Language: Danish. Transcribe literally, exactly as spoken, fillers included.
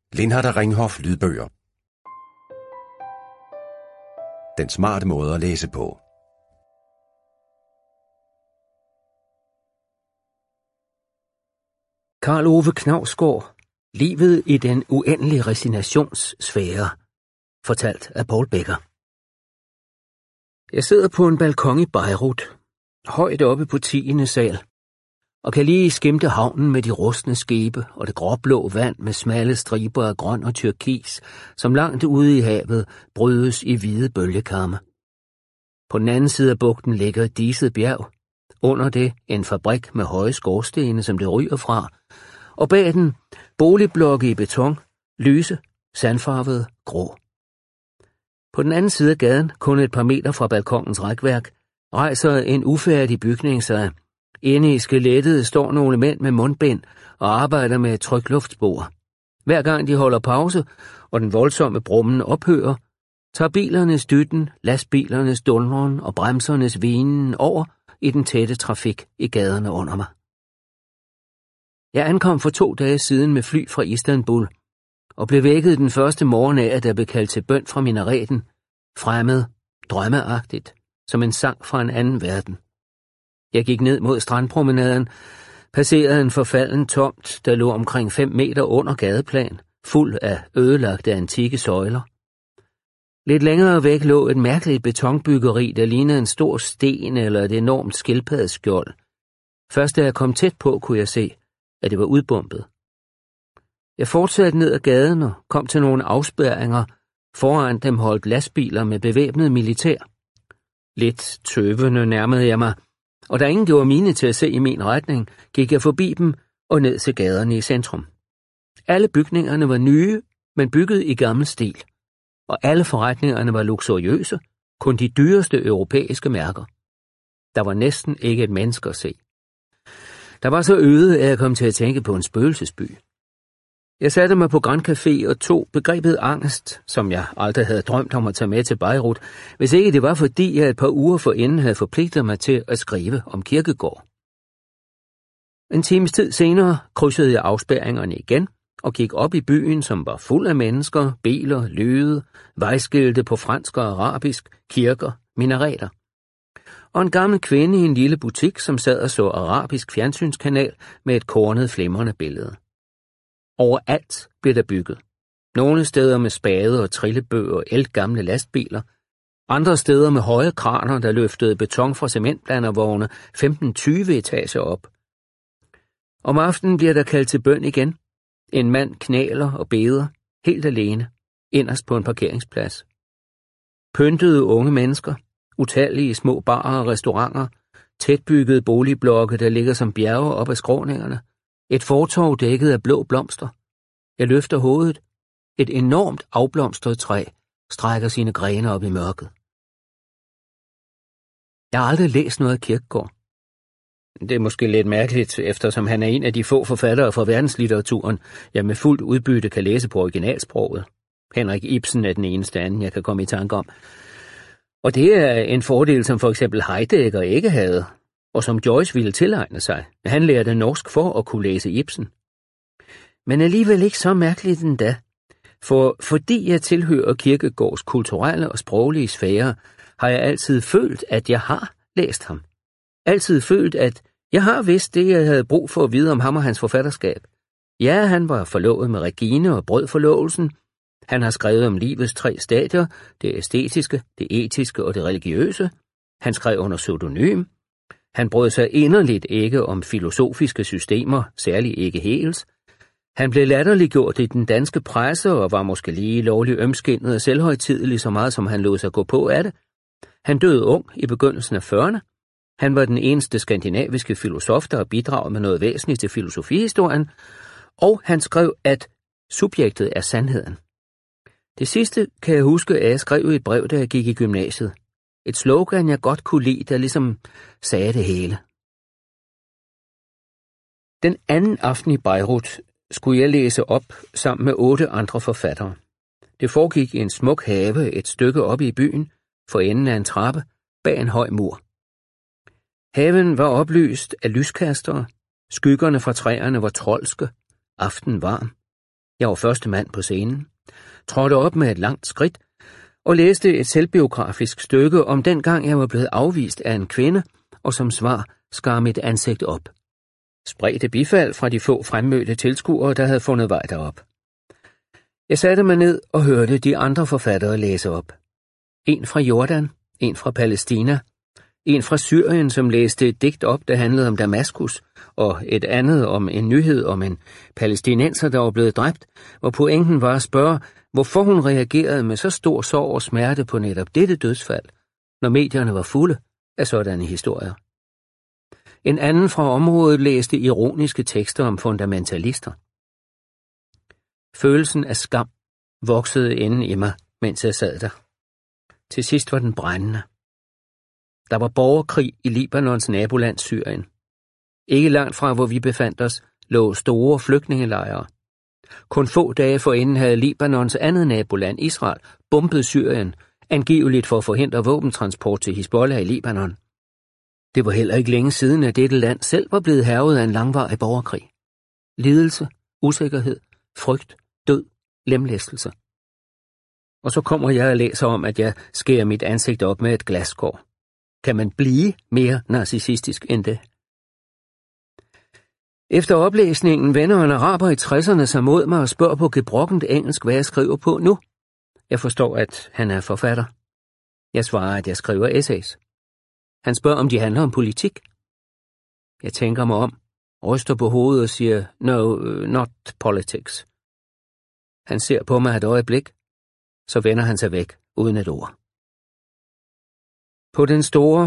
Lindhardt og Ringhof lydbøger. Den smarte måde at læse på. Karl Ove Knausgård. Livet i den uendelige resignationssfære. Fortalt af Paul Becker. Jeg sidder på en balkon i Beirut, højt oppe på tiende sal, og kan lige skimte havnen med de rustne skibe og det gråblå vand med smalle striber af grøn og tyrkis, som langt ude i havet brydes i hvide bølgekarme. På den anden side af bugten ligger et diset bjerg, under det en fabrik med høje skorstene, som det ryger fra, og bag den boligblokke i beton, lyse, sandfarvede, grå. På den anden side af gaden, kun et par meter fra balkonens rækværk, rejser en ufærdig bygning sig. Inde i skelettet står nogle mænd med mundbind og arbejder med et trykluftspor. Hver gang de holder pause, og den voldsomme brummen ophører, tager bilernes dytten, lastbilernes dundren og bremsernes vinen over i den tætte trafik i gaderne under mig. Jeg ankom for to dage siden med fly fra Istanbul, og blev vækket den første morgen af, at jeg blev kaldt til bøn fra minareten, fremmed, drømmeagtigt, som en sang fra en anden verden. Jeg gik ned mod strandpromenaden, passerede en forfalden tomt, der lå omkring fem meter under gadeplan, fuld af ødelagte antikke søjler. Lidt længere væk lå et mærkeligt betonbyggeri, der lignede en stor sten eller et enormt skildpaddeskjold. Først da jeg kom tæt på, kunne jeg se, at det var udbombet. Jeg fortsatte ned ad gaden og kom til nogle afspærringer. Foran dem holdt lastbiler med bevæbnet militær. Lidt tøvende nærmede jeg mig, og da ingen gjorde mine til at se i min retning, gik jeg forbi dem og ned til gaderne i centrum. Alle bygningerne var nye, men bygget i gammel stil, og alle forretningerne var luksuriøse, kun de dyreste europæiske mærker. Der var næsten ikke et menneske at se. Der var så øde, at jeg kom til at tænke på en spøgelsesby. Jeg satte mig på Grand Café og tog begrebet angst, som jeg aldrig havde drømt om at tage med til Beirut, hvis ikke det var fordi, jeg et par uger forinden havde forpligtet mig til at skrive om Kierkegaard. En times tid senere krydsede jeg afspærringerne igen og gik op i byen, som var fuld af mennesker, biler, lyde, vejskilte på fransk og arabisk, kirker, minareter. Og en gammel kvinde i en lille butik, som sad og så arabisk fjernsynskanal med et kornet, flimrende billede. Overalt blev der bygget. Nogle steder med spade og trillebøger og ældgamle lastbiler. Andre steder med høje kraner, der løftede beton fra cementblandervogne femten til tyve etager op. Om aftenen bliver der kaldt til bøn igen. En mand knæler og beder, helt alene, inderst på en parkeringsplads. Pyntede unge mennesker, utallige små barer og restauranter, tætbyggede boligblokke, der ligger som bjerge op ad skråningerne. Et fortov dækket af blå blomster. Jeg løfter hovedet. Et enormt afblomstret træ strækker sine grene op i mørket. Jeg har aldrig læst noget af Kierkegaard. Det er måske lidt mærkeligt, eftersom han er en af de få forfattere fra verdenslitteraturen, jeg med fuldt udbytte kan læse på originalsproget. Henrik Ibsen er den eneste anden, jeg kan komme i tanke om. Og det er en fordel, som for eksempel Heidegger ikke havde, og som Joyce ville tilegne sig. Han lærte norsk for at kunne læse Ibsen. Men alligevel ikke så mærkeligt endda, for fordi jeg tilhører Kierkegaards kulturelle og sproglige sfære, har jeg altid følt, at jeg har læst ham. Altid følt, at jeg har vidst det, jeg havde brug for at vide om ham og hans forfatterskab. Ja, han var forlovet med Regine og brød forlovelsen. Han har skrevet om livets tre stadier, det æstetiske, det etiske og det religiøse. Han skrev under pseudonym. Han brød sig inderligt ikke om filosofiske systemer, særligt ikke Hegels. Han blev latterliggjort i den danske presse og var måske lige lovlig ømskindet og selvhøjtidelig så meget, som han lod sig gå på af det. Han døde ung i begyndelsen af fyrrerne. Han var den eneste skandinaviske filosof, der har bidraget med noget væsentligt til filosofihistorien, og han skrev, at subjektet er sandheden. Det sidste kan jeg huske, at jeg skrev i et brev, da jeg gik i gymnasiet. Et slogan, jeg godt kunne lide, der ligesom sagde det hele. Den anden aften i Beirut skulle jeg læse op sammen med otte andre forfattere. Det foregik i en smuk have et stykke oppe i byen, for enden af en trappe, bag en høj mur. Haven var oplyst af lyskastere, skyggerne fra træerne var trolske, aften varm. Jeg var første mand på scenen, trådte op med et langt skridt og læste et selvbiografisk stykke om den gang, jeg var blevet afvist af en kvinde, og som svar skar mit ansigt op. Spredte bifald fra de få fremmødte tilskuere, der havde fundet vej derop. Jeg satte mig ned og hørte de andre forfattere læse op. En fra Jordan, en fra Palæstina, en fra Syrien, som læste et digt op, der handlede om Damaskus, og et andet om en nyhed om en palæstinenser, der var blevet dræbt, hvor pointen var at spørge, hvorfor hun reagerede med så stor sorg og smerte på netop dette dødsfald, når medierne var fulde af sådanne historier. En anden fra området læste ironiske tekster om fundamentalister. Følelsen af skam voksede inden i mig, mens jeg sad der. Til sidst var den brændende. Der var borgerkrig i Libanons naboland Syrien. Ikke langt fra, hvor vi befandt os, lå store flygtningelejre. Kun få dage forinden havde Libanons andet naboland, Israel, bombet Syrien, angiveligt for at forhindre våbentransport til Hizbollah i Libanon. Det var heller ikke længe siden, at dette land selv var blevet hærget af en langvarig borgerkrig. Lidelse, usikkerhed, frygt, død, lemlæstelse. Og så kommer jeg og læser om, at jeg skærer mit ansigt op med et glaskår. Kan man blive mere narcissistisk end det? Efter oplæsningen vender en araber i tresserne sig mod mig og spørger på gebrokkent engelsk, hvad jeg skriver på nu. Jeg forstår, at han er forfatter. Jeg svarer, at jeg skriver essays. Han spørger, om de handler om politik. Jeg tænker mig om, ryster på hovedet og siger, no, not politics. Han ser på mig et øjeblik, så vender han sig væk uden et ord. På den store,